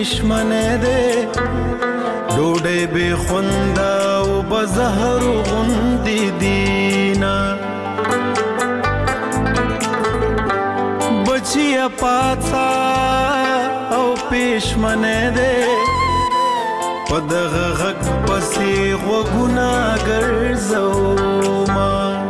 پېشمنه دی ډوډۍ بې خونده او به زهر غوندې دینه بچیه پاڅه او پېشمنه دی په دغه غږ پسې غوږونه ګرځومه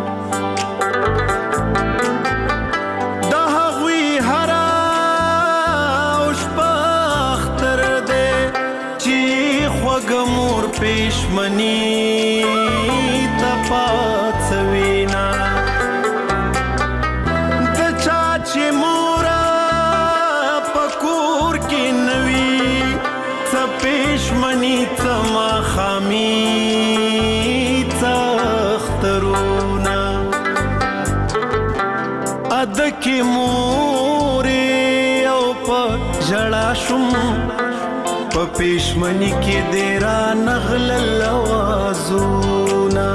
د هغوی هره او شپه اختر دی چې خوږه مور پېشمني ته پاڅوینه د چا چې موره په کور کې نه وي څه پېشمني څه ماښامي څه اخترونه اده کې مورې او په ژړا شوم په پېشمني کې دې را نغلل اوازونه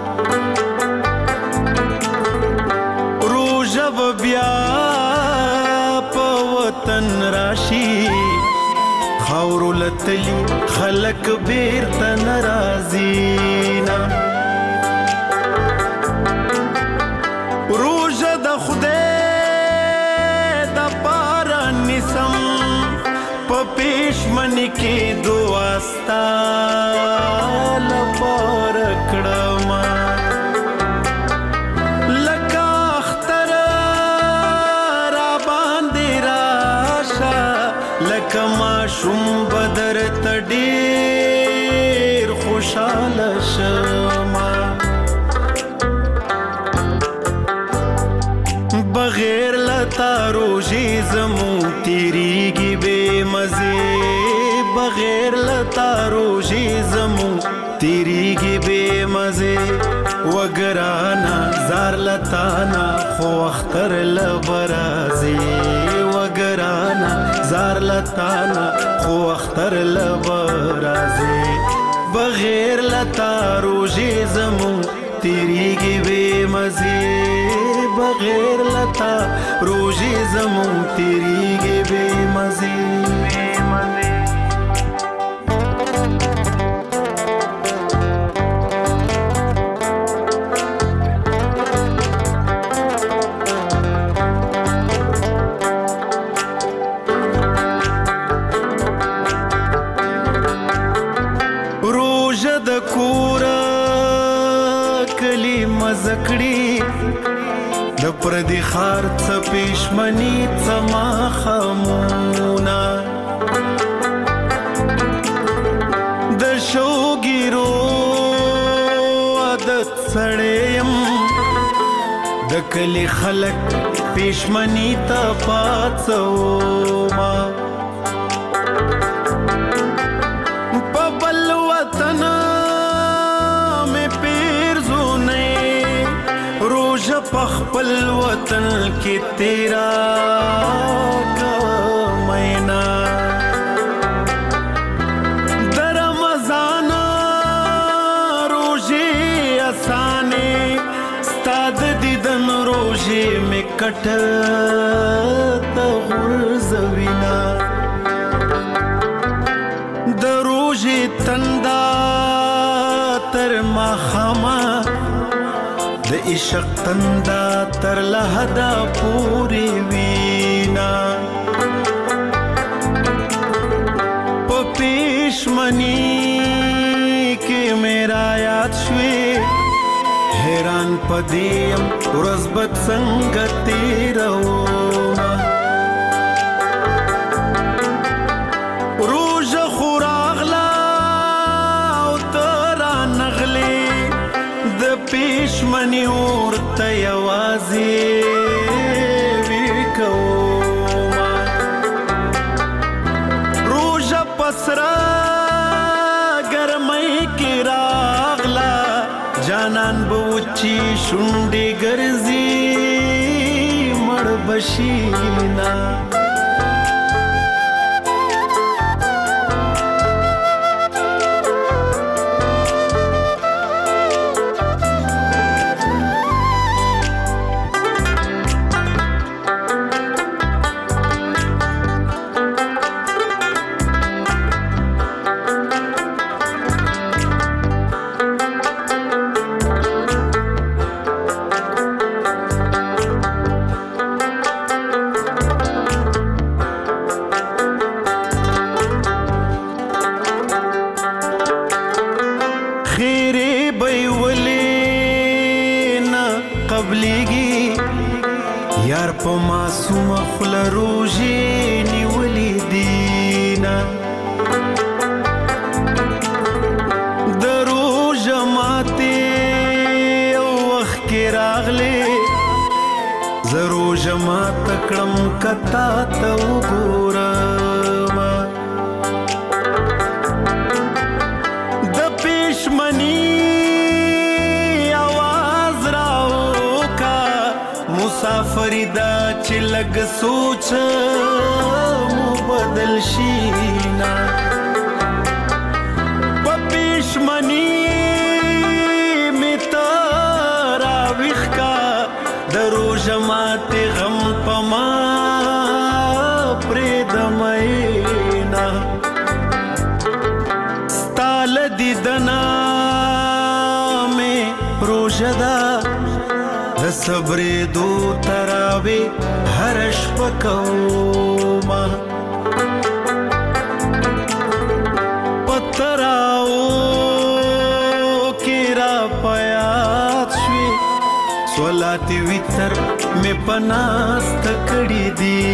روژه به بیا په وطن راشي خاورو لتلی خلک بیرته نه راځي نه روژه د خدای د پاره نیسم په پېشمني کې دعا ستا لپاره کړمه لکه اختر را باندې راشه لکه ماشوم به درته ډېر خوشحاله شمه بغیر لتا روژې زمونږ تېرېږي بې مزې بغیر لتا روژې زمونږ تېرېږي بې مزې وګرانه زار لتانا خو اختر له به راځي وګرانه زار لتانا خو اختر له به راځي بغیر لتا روژې زمونږ تېرېږي بې مزې بغیر لتا روژې زمونږ تېرېږي بې مزې روژه د کوره کلي مزه کړي د پردي ښار څه پېشمني څه ماښامونه د شوګیرو عادت سړی یم د کلي خلک پېشمني ته پاڅومه په بل وطن مې پیرزونی روژه په خپل وطن کې تیرا کومینا د رمضان روژې اسانې ستا د دیدن روژې مې کټه ته غورځوینه د روژې تنده تر ماښامه د عشق تنده تر لحده پورې وینا په پېشمني کې مې رایاد شوې حیران په دې یم ورځ به څنګه تېرومه روژه خو راغله او ته رانغلې د پېشمني ورته یوازې وي کومه روژه په سره ګرمۍ کې راغله جانان به وچې شونډې ګرځي مړ به شي نه په معصومه خوله روژې نیولې دینا د روژه ماتې یو وخت کې راغلې زه روژه ماته کړم که تا ته وګورم د پېشمني مسافری دا چې لږ سوچ مو بدل شي نه په پېشمني مې ته راویښ کا د روژه ماتې غم په ما پرېږده میینه ستا له دیدنه مې روژه ده د صبرېدو تراوې هره شپه کومه په تراو کې را په یاد شوې صلات وتر مې په ناسته کړي دي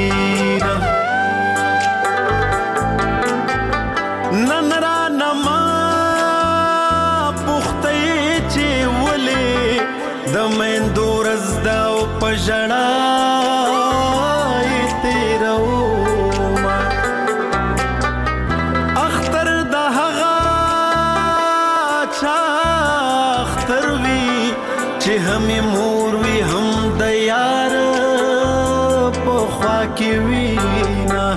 نن رانه ما پوښتې چې ولې د میندو ورځ ده او په ژړا یې تېرومه اختر د هغه چا اختر وي چې هم یې مور وي هم د یار په خوا کې وي نه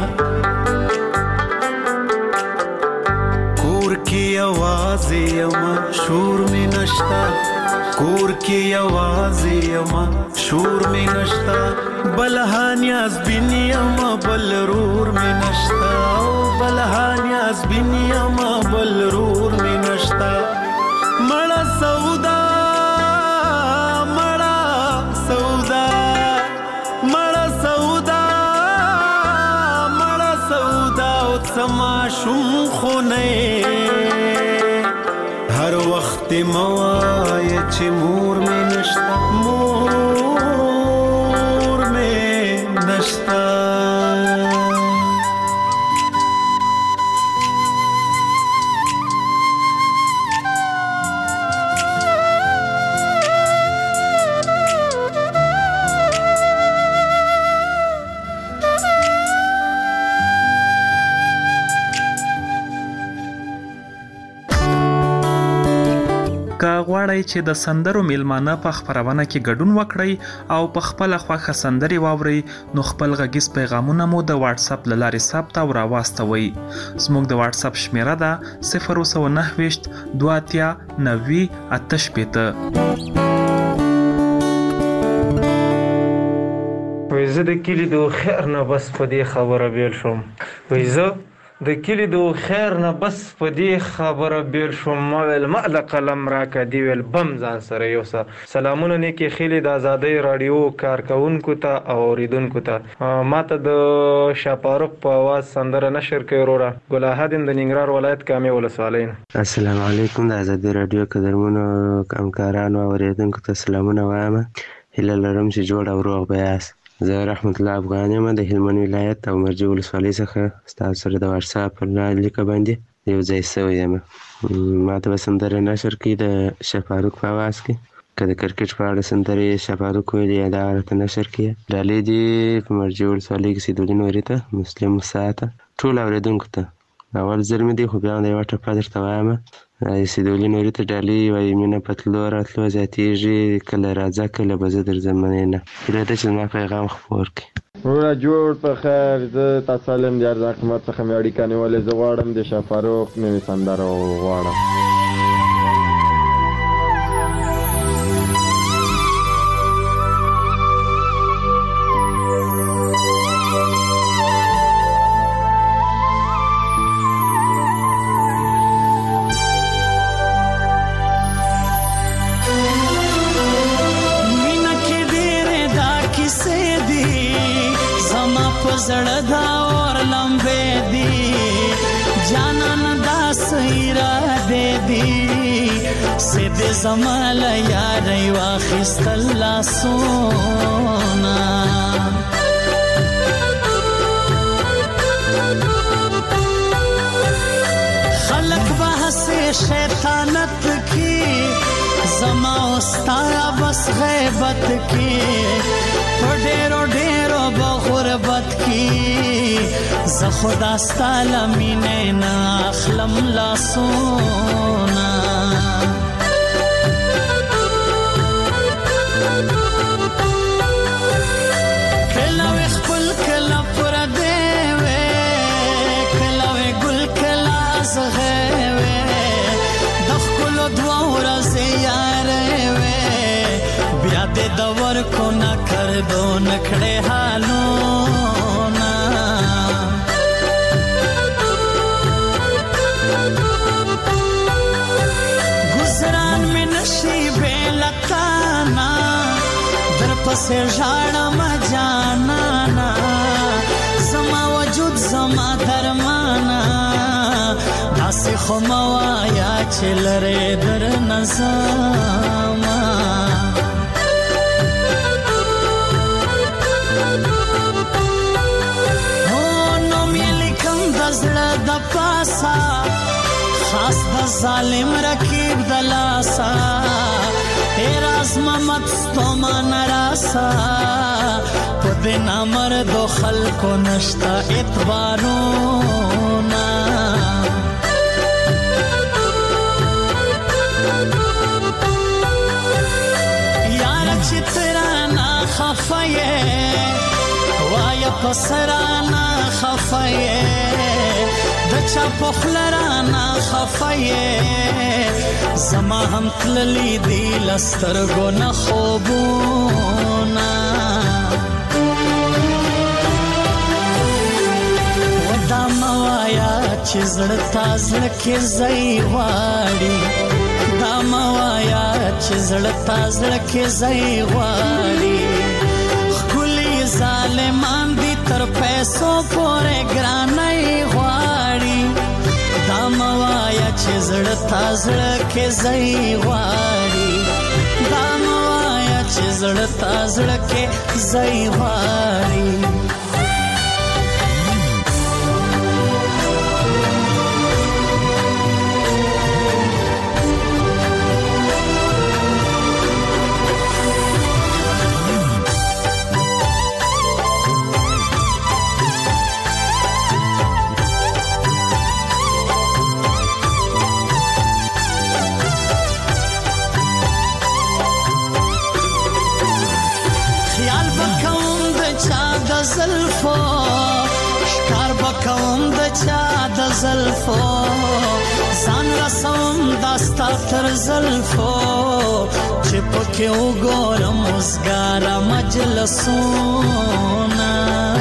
کور کې یوازې یمه شور مې نشته کور کې یوازې یمه شور مې نشته بل هانیاز بین یمه بل رور مې نشته بل هانیاز بین یمه بل رور مې نشته مړه سودا مړه سودا مړه سودا مړه سودا او څه ماشوم خو نه هر وخت موایه چې مور مې نشته مور مې نشته که غواړئ چې د سندرو میلمانه په خپرونه کې ګډون وکړئ او په خپله خوښه سندرې واورئ نو خپل غږیز پیغامونه مو د واتس اپ له لارې ثبت او راواستوئ زموږ د واتس اپ شمیره ده 029 2 90 88 وای زه د کلي د خیر نه بس په دې خبره بیل شوم وای زه د کلي د خیر نه بس په دې خبره بیل شوم ما ویل ما د قلم راکه دی ویل بم ځان سره یوسه سلامونه نیکې خیلې د ازادۍ راډیو کارکوونکو ته او اوریدونکو ته ما ته د شاپاروق په اواز سندره نشر کوي وروره ګل احد د ننګرهار ولایت کامې ولسوالۍ نه السلام علیکم د ازادۍ راډیو قدرمنو همکارانو او اوریدونکو ته سلامونه وایم هیله لرم چې جوړ او روغ به یاست زه رحمت الله افغان یم د هلمند ولایت او مرجې ولسوالۍ څخه ستاسو سره د واتس اپ په لیکه باندې یو ځای سوی یم ما ته به سندره نشر کړي د شفاروق په اواز کې که د کرکټ په اړه سندرې شفاروق ویلي یا دغه راته نشر کړي ډالۍ دي په مرجې ولسوالۍ کې سیدولي نوري ته مسلم موسی ته ټولو اورېدونکو ته اول ځل مې دی خو بیا هم د یوه ټپه درته وایم سیدولي نوري ته ډالۍ وایي مینه په تلو راتلو زیاتېږي کله راځه کله به زه درځم منې نه هیله ده چې زما پیغام خپور کړي وروره جوړ په خیر زه تا سالم د ارزان قیمت څخه مې اړیکه نیولې زه غواړم د شفاروق نوې سندره غواړم زړه دا اور لمبه دی جانان دا سیرا دے دی سید زمال یار واخست الله سونا شیطانت کی زما استایا بس غیبت کی ډیرو ډیرو بغربت کی ز خدا ستاله مینه نه اخلم لاسونه کله خپل کله پر دی وې کله ګل کله زغه وې د خپل دوه ورځې یارې وې بیا دې دور کو نه کړو نکړې حالونه گزاران می نشي بلتانا در پسې ژړم جانانا زما وجود زما درمانا داسې خو موایا چې لرې در نظاما زړه د پاسا خاص د ظالم رکیب د لاسا راز محمد ستوما نراسا په دې نامرد خلکو نشتا اعتبارونا یار چې ترانا خفایه وایا پسرانا خفایه د چا پخلرانا خفایه زما هم تللی دی لسترګو نه خوبونه ودا موایا چې زړه تازه کې ځای غواړي دا موایا چې زړه تازه کې ځای غواړي ظالمان دی تر پیسو پورې ګرانای غواړي دا موایا چې زړه تازه کې ځای غواړي دا موایا چې زړه تازه کې ځای غواړي زلفو شکار بکوم د چا د زلفو ځان رسوم داستا تر زلفو چې پکې وګورم اوسګاره مجلسونه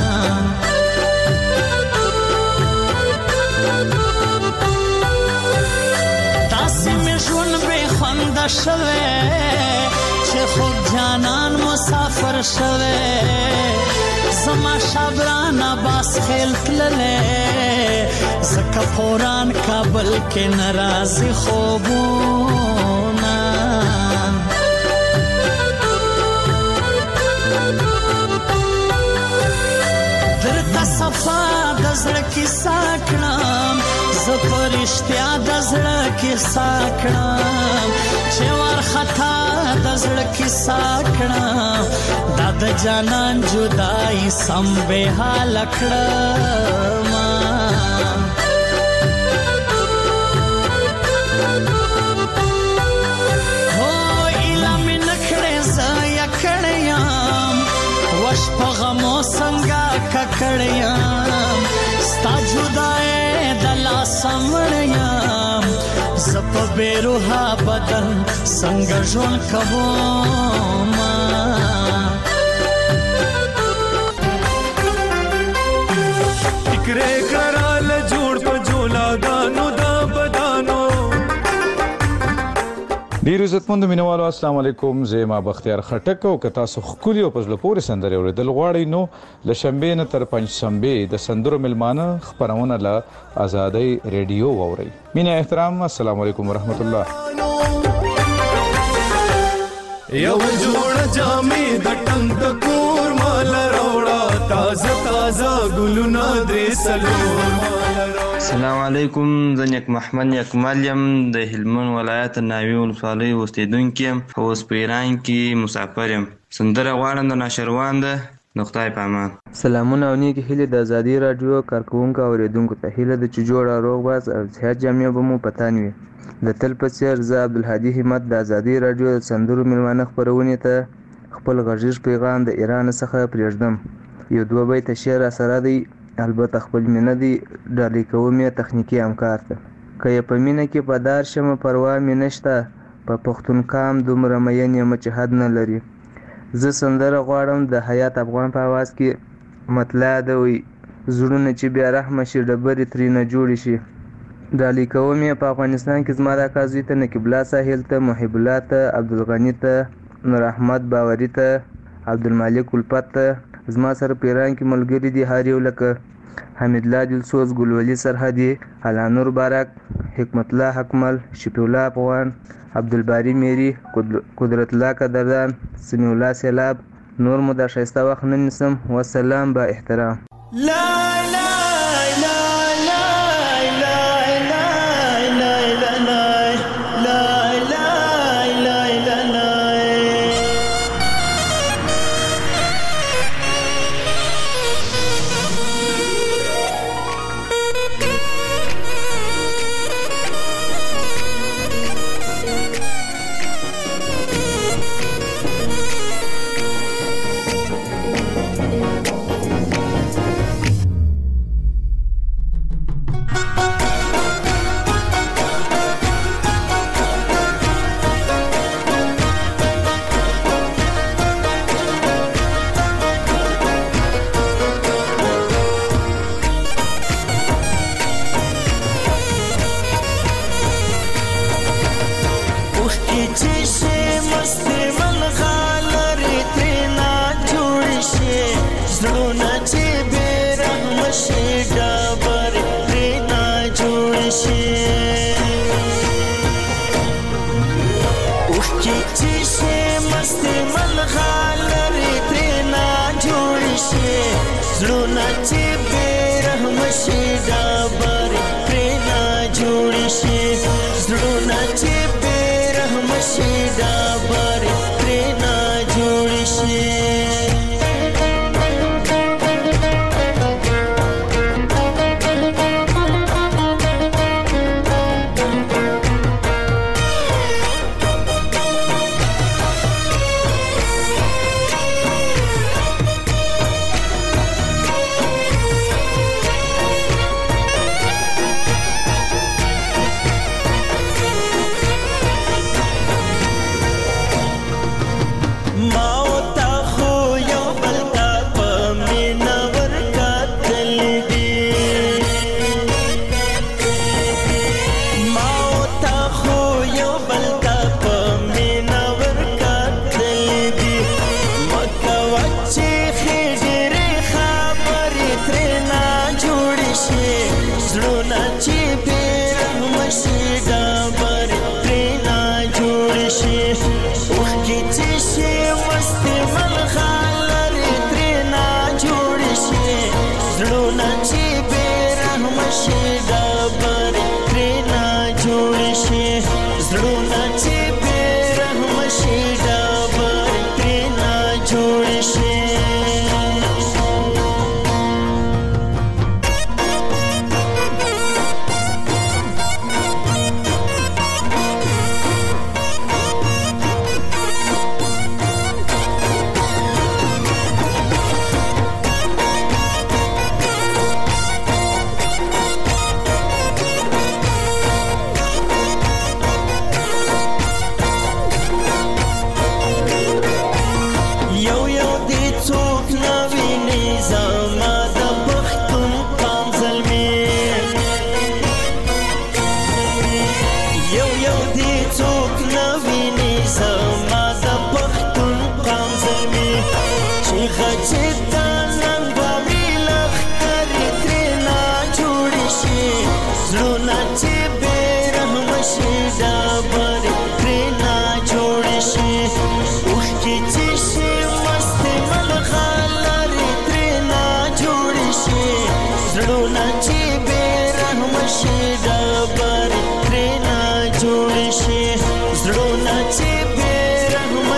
داسې مې ژوند بې خونده شوی چې خوب جانان مسافر شوی زما شبرانا باس خیل تللے زکا پوران کابل کے نرازی خوبونا درتا صفا دزرکی ساکنام زپرشتیا دزرکی ساکنام چوار خطا دزرکی ساکنام د جانان جدائی سم بے حال کړما هو اله من کړه زیا کړیام وش په غمو څنګه ککړیام ستا جدائی د لاس مړیام زپ بیروها بدن څنګه ژوند کوم کرے کرال جوړ په جولا دانو دا بدانو ډیر عزتمند مینوالو السلام علیکم زما بختیار خټک او کتا سو خولي او پزله پورې سندره اوریدل غواړي نو لشنبه نه تر پنځشنبه د سندرو ملمانه خبرونه له آزادۍ ریډیو ووري مینه احترام السلام علیکم ورحمت الله یو جوړ جامې د ټنګ کور مال راوړه تازه تازه ګلونه درې سلور السلام علیکم، زه نیک محمد نیکمل یم د هلمند ولایت ناوې ولسوالۍ اوسېدونکی یم او اوس په ایران کې مسافر یم. سندره غواړم د ناشروان ده د خدای په امان. سلامونه او نیکې هیلې د ازادي راډیو کارکوونکو او اورېدونکو ته. هیله ده چې جوړ او روغ باز او صحت جامې به مو په تن وي. د تل په څېر زه عبدالهادي همت د ازادي راډیو د سندرو میلمانه خپرونې ته خپل غږیز پیغام د ایران څخه پرېږدم. یو دوه بیته شعر راسره دی، البته خپل مینه دی ډالۍ کوم یې تخنیکي همکار ته. که یې په مینه کې په دار شمه پروا مې نشته، په پښتون کام دومره مین یم چې حد نه لري. زه سندره غواړم د حیات افغان په آواز کې. مطلع ده وي زړونه چې بیا رحمه شي ډبرې ترېنه جوړې شي. ډالۍ کوم یې په افغانستان کې زما د اکا زوی ته، نقیب الله ساحل ته، محب الله ته، عبدالغني ته، نور احمد باوري ته، عبدالمالک الفت ته. زما سره په ایران کې ملګري دي هر یو لکه حمید الله دلسوز، ګلولي سرحدي، علانور بارک، حکمت الله حکمل، شفیع الله افغان، عبدالباري میری، قدرت الله قدردان، سمیع الله سیلاب. نور مو دا ښایسته وخت نه نیسم. والسلام با احترام.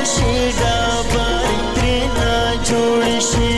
شي ډبرې ترېنه جوړې شي.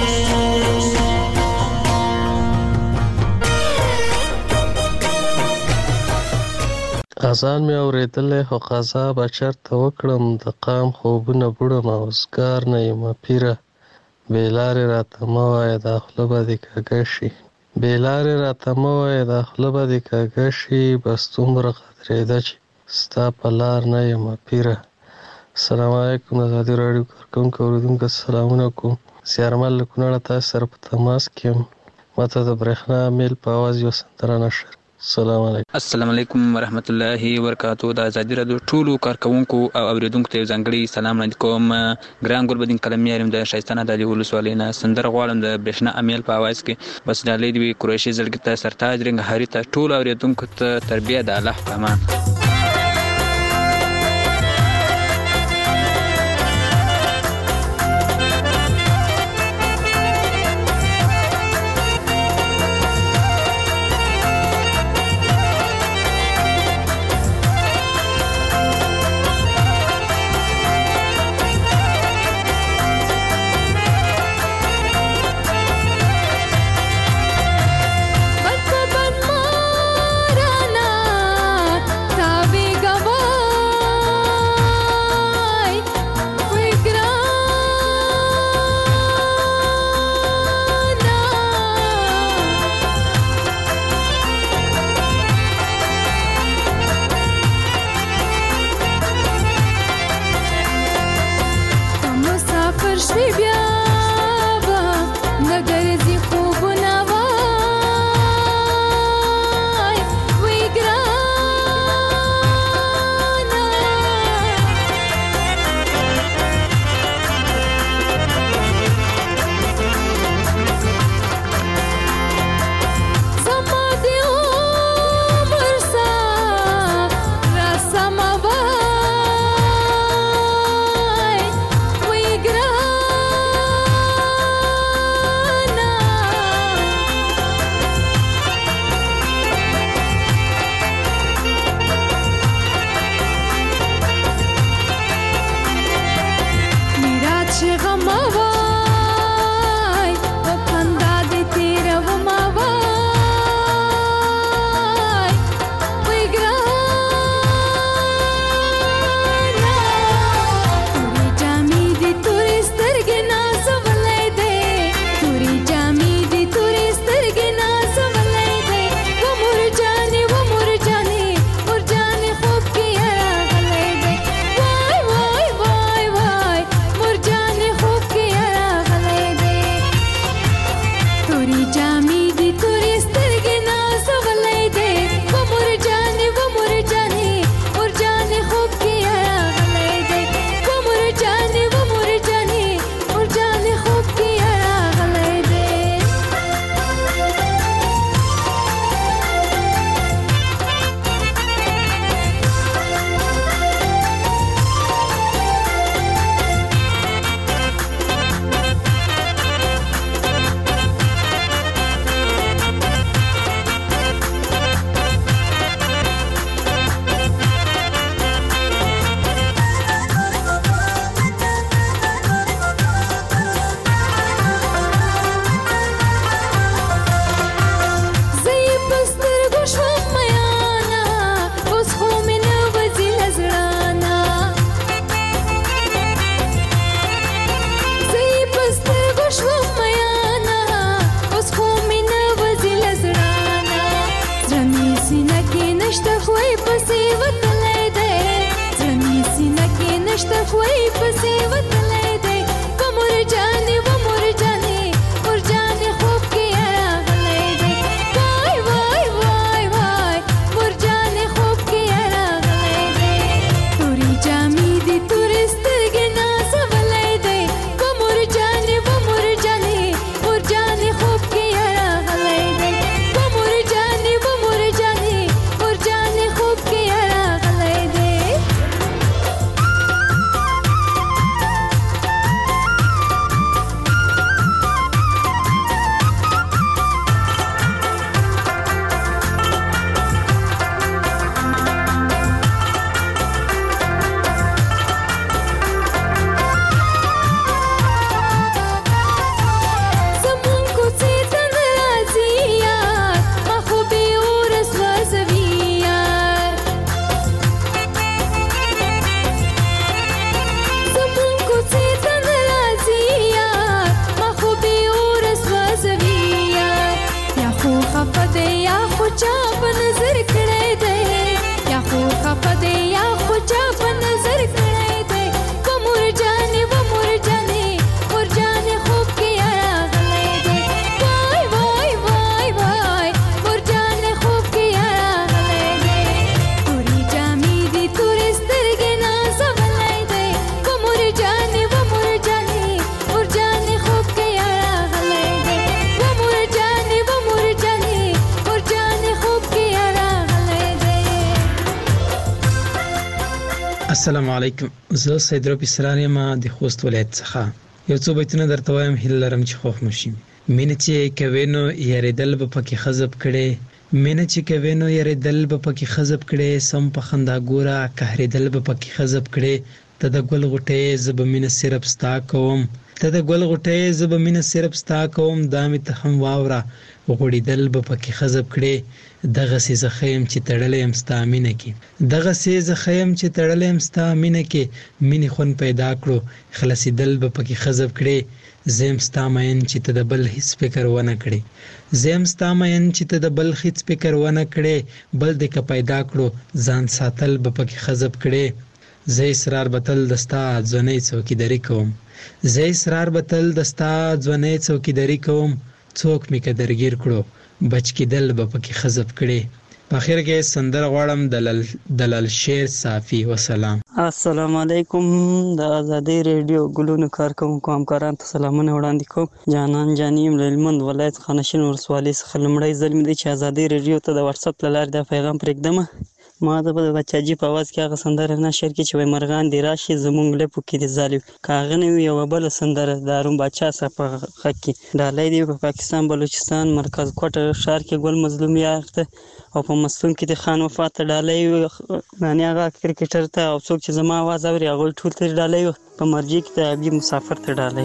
اذان مې اورېدلی خو قضا به چېرته وکړم، د قام خوبونه بوړم اوزګار نه یمه پیره. بې لارې راته مه وایه دا خوله به دې کږه شي، بې لارې راته مه وایه دا خوله به دې کږه شي. بس دومره قدرېده چې ستا په لار نه یمه پیره. السلام علیکم. د ازادي راډیو کارکوونکو اورېدونکو سلامونه کوم. زیارمل له کونړه تاسو سره په تماس کې یم. ماته د برېښنا میل په اواز یو سندره نشر. السلام علیکم. السلام علیکم ورحمت الله وبرکاتو. د ازادي راډیو ټولو کارکوونکو او اوریدونکو ته ځانګړي سلام وړاندې کوم. ګران ګلبدین قلمي یم د ښایستانه د علي ولسوالۍ نه. سندره غواړم د برېښنا امیل په اواز کې. بس ډالۍ دې وي قریشي زړګي ته، سرتاج رنګهاري ته، ټولو اوریدونکو ته تربیه د الله په امان. السلام علیکم. زه سید ربی سرار یم د خوست ولایت څخه. یو څو بیتونه درته وایم، هیله لرم چې خوښ مو شي. مینه چې کوې نو یارېدل به پکې خزب کړې، مینه چې کوې نو یارېدل به پکې خزب کړې، سم په خندا ګوره قهرېدل به پکې خزب کړې. ته د ګل غوټۍ زه به مینه صرف ستا کوم، ته د ګل غوټۍ زه به مینه صرف ستا کوم، دا مې ته هم واوره غوړېدل به پکې خزب کړې. دغسې زه ښه یم چې تړلی یم ستا مینه کې، دغسې زه ښه یم چې تړلی یم ستا مینه کې، مینې خوند پیدا کړو خلاصېدل به پکې خزب کړې. زه یم ستا مین چې ته د بل هېڅ فکر ونه کړې، زه یم ستا مین چې ته د بل هېڅ فکر ونه کړې، بل دې که پیدا کړو ځان ساتل به پکې خزب کړې. زه اصرار به تل د ستا ځوانۍ څوکیداري کوم، زه اصرار به تل د ستا ځوانۍ څوکیداري کوم، څوک مې که درګیر کړو بچ کېدل به پکې خزب کړې. په اخر کې سندره غواړم د لال شیر صافي. وسلام. السلام علیکم. د ازادۍ ریډیو ګلونو کارکوونکو همکارانو ته سلامونه وړاندې کوم. جانان جاني یم له هلمند ولایت خانشین ولسوالۍ څخه. لومړی ځل مې دی چې ازادۍ ریډیو ته د واتساپ له لارې دا پیغام پرېږدمه. ما د بچاجي په اواز کې هغه سندره نشر کړې چې وایي مرغان دې راشي زموږ لپو کې دې ځالي. که هغه نه وي یوه بله سندره د هارون باچا څخه په غږ کې ډالۍ دی په پاکستان بلوچستان مرکز کوټه ښار کې ګل مظلوم یار ته او په مستون کې د خان وفات ته ډالۍ یعنې هغه کرکټر ته او څوک چې زما اواز اوري هغوی ټول ته ډالۍ په مرجې کې د حبیب مسافر ته ډالۍ.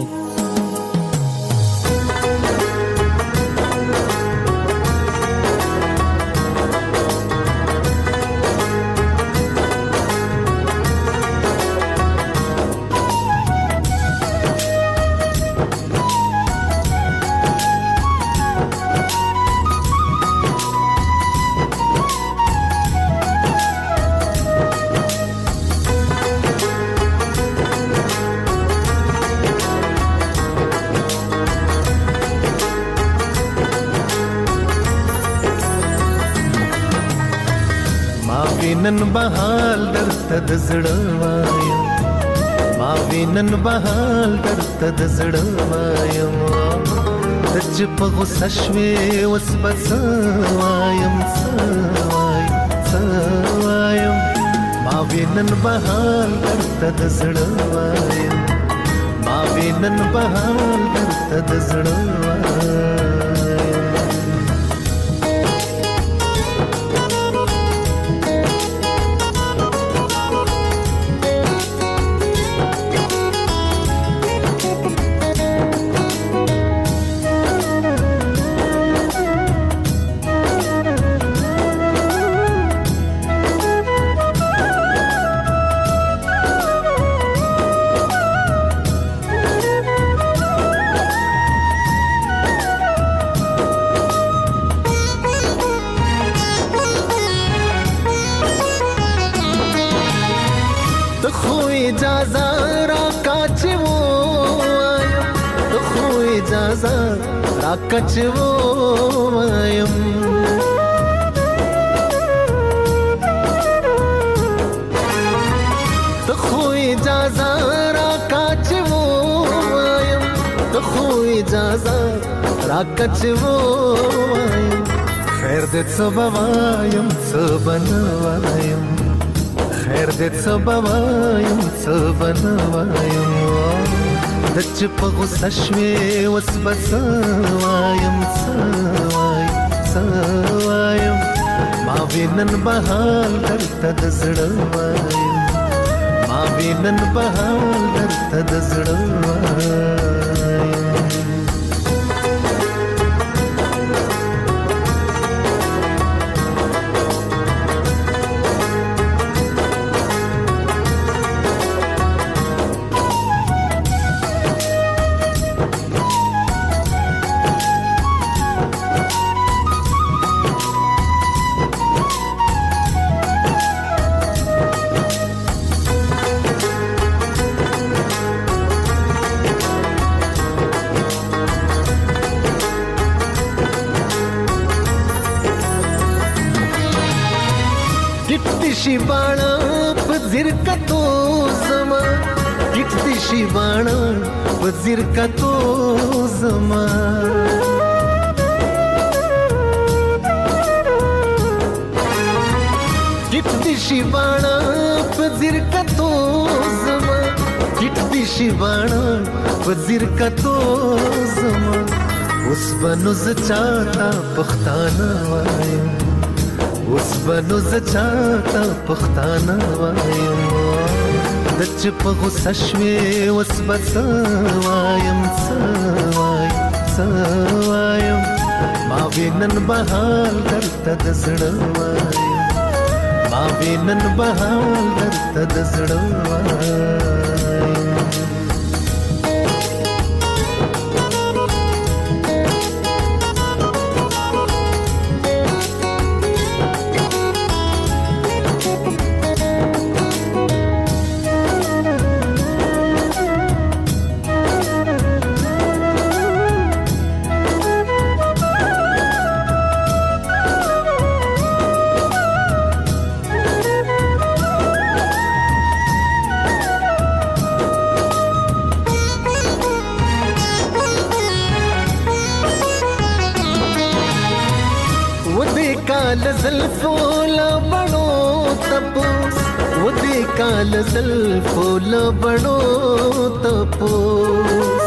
نن بهال درته د زړه وایم، ما وینن بهال درته د زړه وایم، ته چې په غوسه شوې اوس به څه وایم څه وایم، ما وینن بهال درته د زړه وایم، ما وینن بهال درته د زړه وایم. راکچو وایم ته خو اجازه راکچو وایم ته خو اجازه راکچو وایم خیر دې څه بوایم څه بنوایم خیر دې څه بوایم څه بنوایم د چې په غوسه شوې اوس به څه وایم څه وایم ما وینن بهال درته د زړه وایم ما وینن بهال درته د زړه وایم. شي باڼه په ځیر کتو زما ټیټ دي شي باڼه په ځیر کتو زما ټیټ ټیټ دی شي باڼه په ځیر کتو زما ټیټ دی شي باڼه په ځیر کتو زما اوس به نو زه چاته پښتانه وایم اوس به نو زه چاته پښتانه وایم د چې په غوسه شوې اوس به څه وایم څه وایم ما وینن به حال درته د زړه وایم ما وینن به حال درته د زړه وایم زلفو لبړو تپوس و دې کال زلفو لبړو تپوس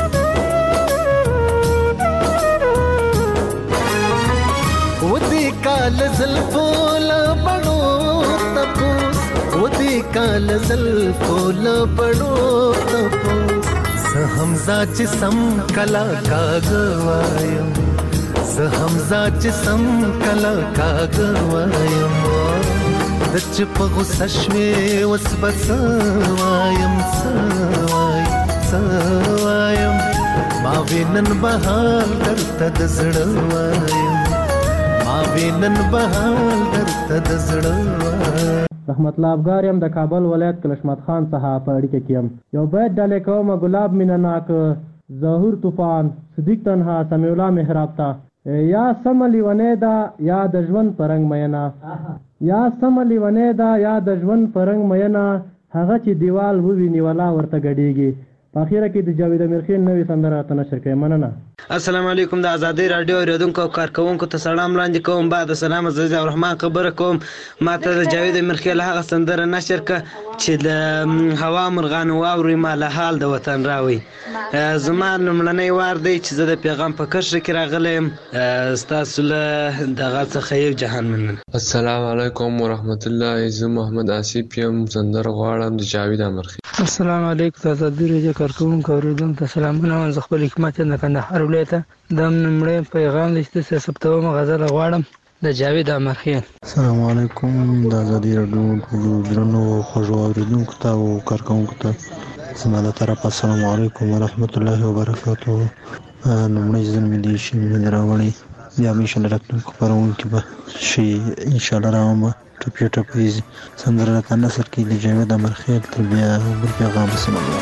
و دې کال زلفو لبړو تپوس و دې کال زلفو لبړو تپوس زه حمزه چې سم کلا کاغوایم زه حمزه چې سم کله کاږه وایم د چې په غوسه شوې اوس به څه وایم څه وایم ما وینن به حال درته د زړه وایم ما وینن به حال درته د زړه وایم رحمت الله افغار یم د کابل ولایت کلشمت خان څخه په اړیکه کې یم یو بیت ډالې کوم ګلاب مینه ناک ظهور طوفان صدیق تنها سمیع الله محراب ته یا سم لیونی دا یا د ژوند پرنګ مینا یا سم لیونی دا یا د ژوند پرنګ مینا هغه چې دیوال وویني ولا ورته ګډیږي په اخیره کې د جاوید امیرخیل نوې سندره راته نشر کوي مننه السلام علیکم د ازادي رادیو اوریدونکو او کارکونکو ته سلام وړاندې کوم بعد سلام عزیز الرحمن خبره کوم ماته د جاوید امیرخیل هغه سندره نشر ک چې د هوا مرغان واوري مال حال د وطن راوي زما لمړنۍ وار دی چې زه د پیغام په کشر کې راغلم ستاسو له دغه څخه یو جهان مننه السلام علیکم ورحمت الله زه محمد آصف یم سندره غواړم د جاوید امیرخیل السلام علیکم د ازادي رادیو کارکونکو اوریدونکو ته سلامونه وایم زه خپل حکمت د کندهار ولایت د نمړې پیغام لسته ثبتوم غزل غواړم د جاوید امیرخیل السلام علیکم د ازادي رادیو درنو خوږو اوریدونکو ته او کارکونکو ته زما له طرفه السلام علیکم ورحمت الله وبرکاته نمړې ځل مې دې شي مې راوړی بیا مې انشاءالله راتلونکو خپرونکي به شي انشاءالله راوړم ټپې ټپې سندره راته نثر کې د جاوید امیرخیل تر بیا بل پیغام سم الله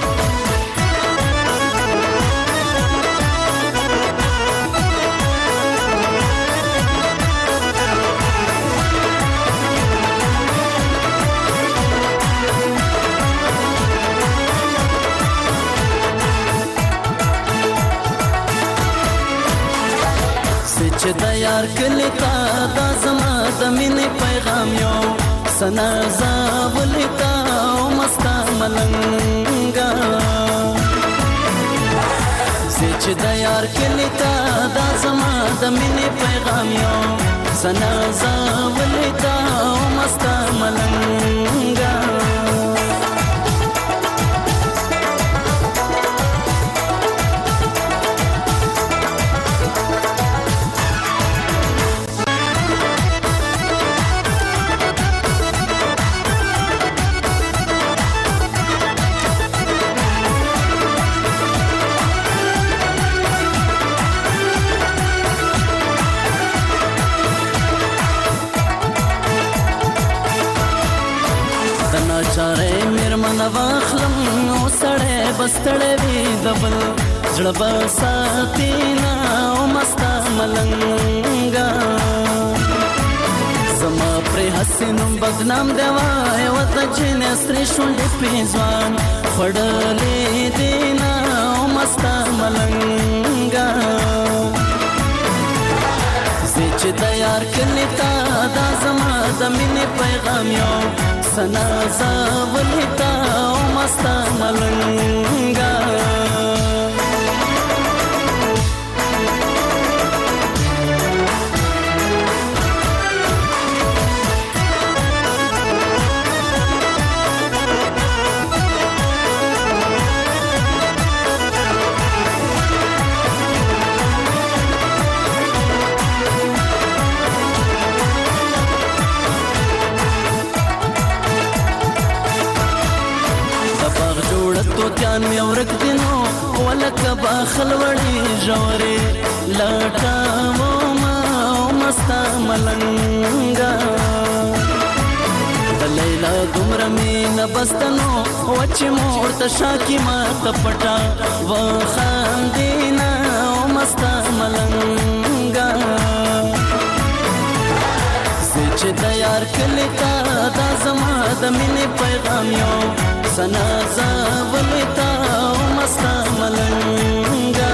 چې د یار کلی تا دا زما د مینې پیغام یو سنا زاولی تا او مستا ملنګا چې د یار کلی تا دا زما د مینې پیغام یو سنا زاولی تا او مستا ملنګا چاره میرمن واخلم نو سړی بستړی وي دبل زړه به ساتي نه او مستا ملنګا زما پرې هسې نوم بدنام دی وای ورته چې نسرې شونډې پرې ځوان خوړلې دي نه او مستا ملنګا چې د یار کلی تا دا زما د مینې پیغام یو سنا زولې تا او مستا ملنګا توتیان می ورک دینو ولکه باخل وړي ژورې لټاو ما مستا ملنګا د لیلا دومره مینه بستنو وچې مور ته شاکي ما ته پټا وخاندینا مستا ملنګا چې د یار کلی تا دا زما د مینې پیغام یو سنا زولې تا او مستا ملنګا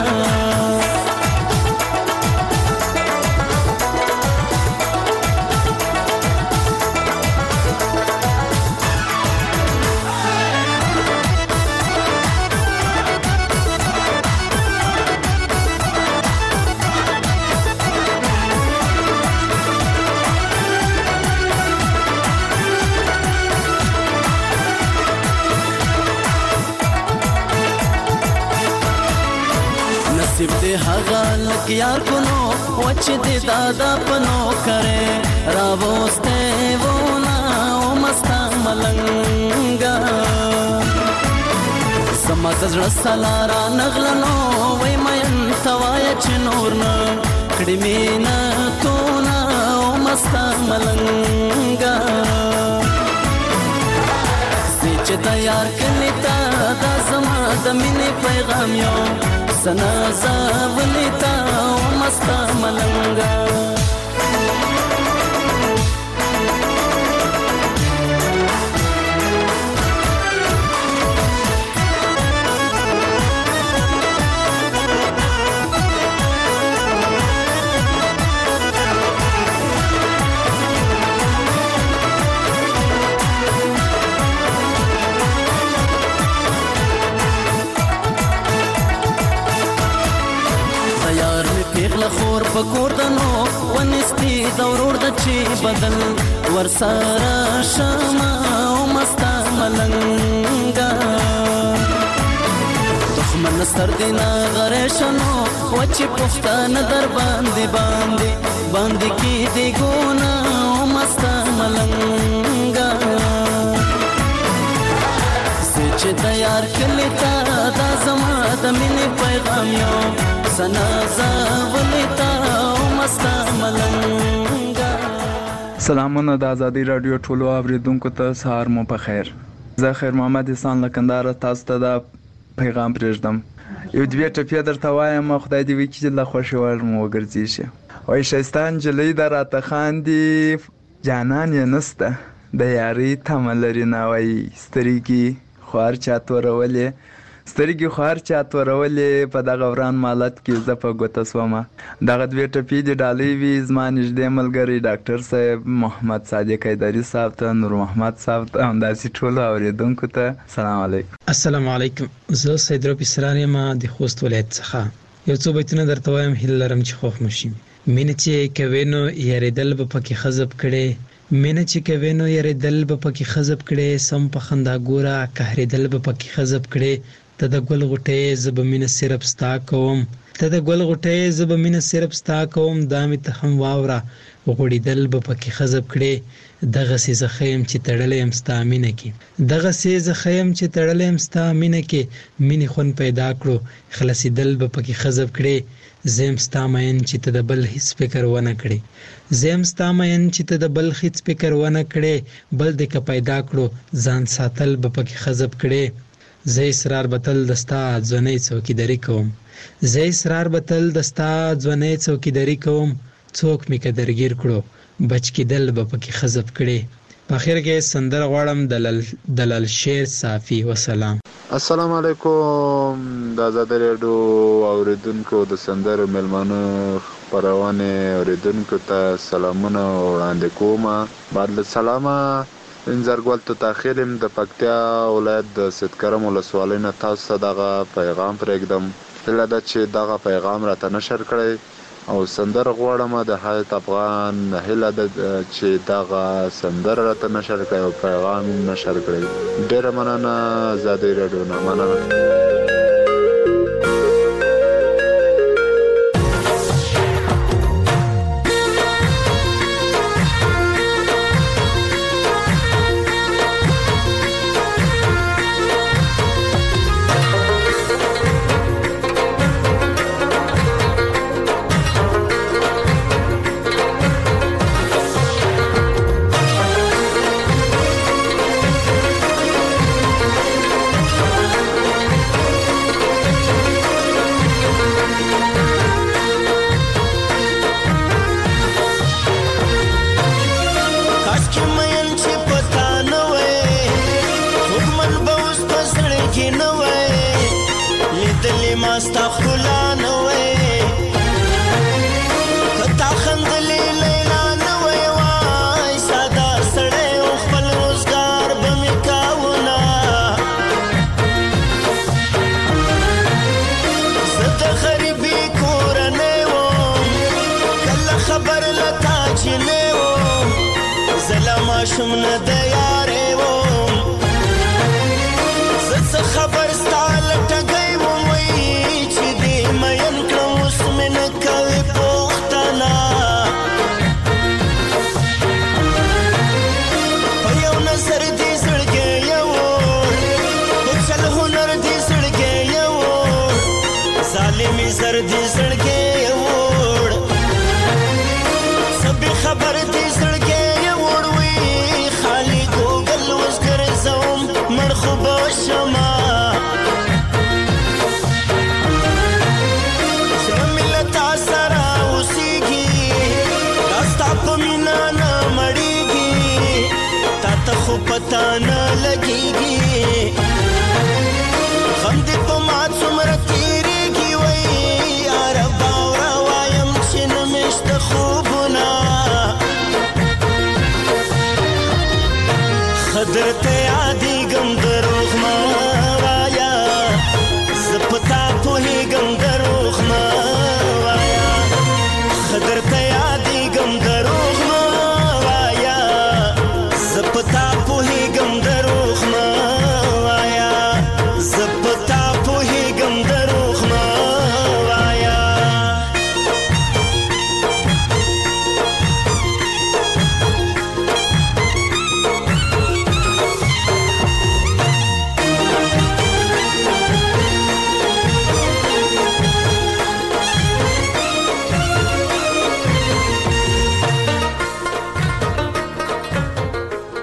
نصیب دې هغه لک یار کو نو وچ دې دادا پنو کرے راوسته ونا او مستا ملنګا سما زړه سلارا نغلنو وای مې توایا چې نور نه کړي مینا تو نا او مستا ملنګا چې د یار کلی تا دا زما د مینې پیغام یو سنا زولې تا او مستا ملنګا پیغله خور پکور دنو ونستی دورور د چی بدل ورسره شما او مستا ملنګا دښمن سر دینا غریشنو وچی پښتانه در باندې کی دی ګونا او مستا ملنګا چې د یار کلی تا دا زما د مینې پیغام یو سنا زولې تا او مستا ملنګا سلامونه د ازادي رادیو ټولو اوریدونکو ته سهار مو په خیر زه خیر محمد احسان لکندار تاسو ته دا پیغام پرېږدم یو دوه ټپې درته وایم خدای دې وکړي چې له خوښې وړ مو وګرځي شي وای ښایسته نجلۍ ده راته خاندي جانان یې نسته د یارۍ تمه لري نه وایي سترګې خوار چا تورولې په دغه وران مالت کې زه په ګوته سومه دغه دوې ټپې دې ډالۍ وي زما نږدې ملګری ډاکټر صاحب محمد صادق حیدري صاحب ته نور محمد صاحب ته همداسې ټولو اورېدونکو ته سلام علیکم السلام علیکم زه سیدروپ اسرار یم د خوست ولایت څخه یو څو بیتونه درته وایم هیله لرم چې خوښ مو شي مینه چې کوې نو یارېدل به پکې خزب کړې مینه چې کوې نو یارېدل به پکې خزب کړې سم په خندا ګوره قهرېدل به پکې خزب کړې ته د ګل غوټۍ زه به مینه صرف ستا کوم دا مې ته هم واوره غوړېدل به پکې خزب کړې دغسې زه ښه یم چې تړلی یم ستا مینه کې مینې خوند پیدا کړو خلاصېدل به پکې خزب کړې زه یم ستا مین چې ته د بل هیڅ فکر ونه کړې بل دې که پیدا کړو ځان ساتل به پکې خزب کړې زه اصرار به تل د ستا ځوانۍ څوکیداري کوم څوک مې که درګیر کړو بچ کېدل به پکې خزب کړې په اخر کې سندره غواړم دلال شیر صافي وسلام السلام علیکم د آزادي راډیو اوریدونکو د سندرو مېلمانه خپرونې اورېدونکو ته سلامونه وړاندې کوم. بعد له سلامه انزرګل تو تاخیر د پکتیا ولایت د سیدکرم ولسوالۍ نه تاسو ته دغه پیغام پرېږدم. هیله ده چې دغه پیغام راته نشر کړئ او سندره غواړم د حیات افغان هیله ده چې دغه سندره راته نشر کړئ او پیغام نشر کړئ. ډېره مننه. ازادي راډیو نه مننه. پتا نه لګيږي غم دې په ما څومره تیریږي وای عرب اورا وایم چې نمشت خوبونه خضر ته یادېږم دروغ ما